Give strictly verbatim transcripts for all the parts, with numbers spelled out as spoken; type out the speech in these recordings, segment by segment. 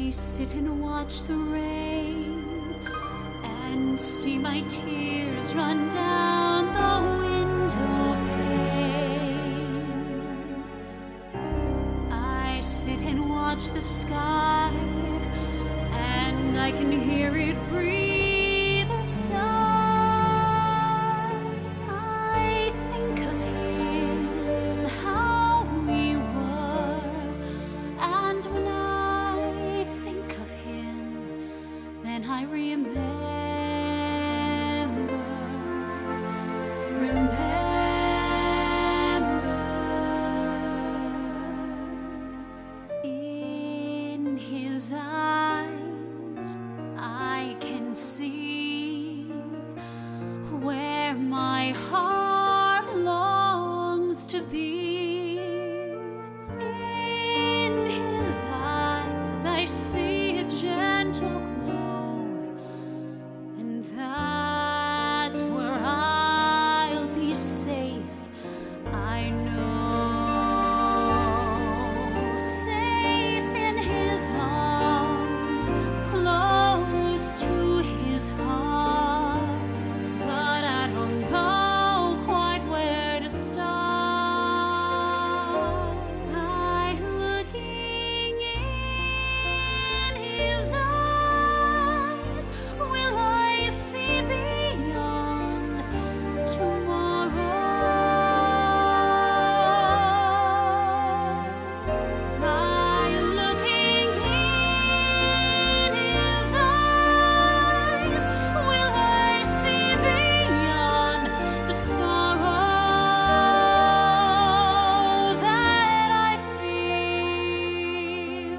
I sit and watch the rain and see my tears run down the window pane. I sit and watch the sky and I can hear it breathe a sigh. I think of him, how we were, and when I think of him, then I remember, remember. In his eyes I can see where my heart longs to be. In his eyes I see a gentle glow, and that's where I'll be safe, I know. Safe in his arms, close to his heart, but I don't know quite where to start. By looking in his eyes, will I see beyond tomorrow? By looking in his eyes, will I see beyond the sorrow that I feel?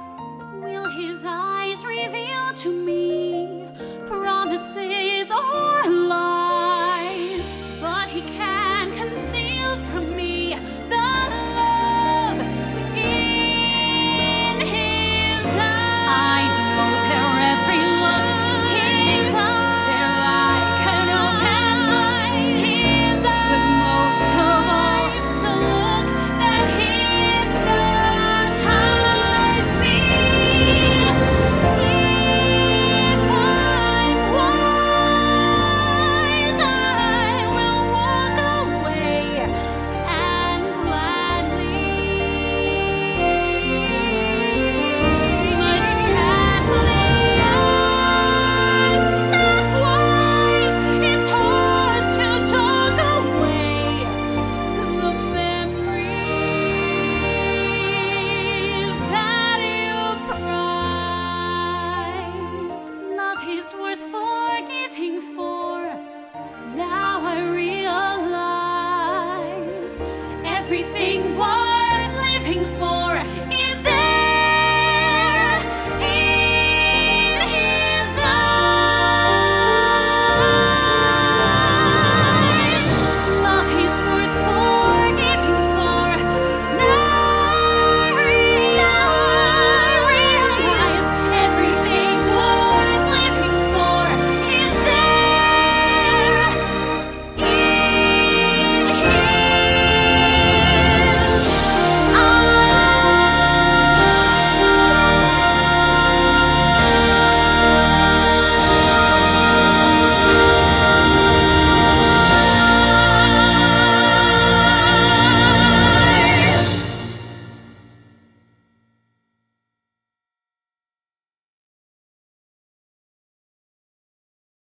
Will his eyes reveal to me promises or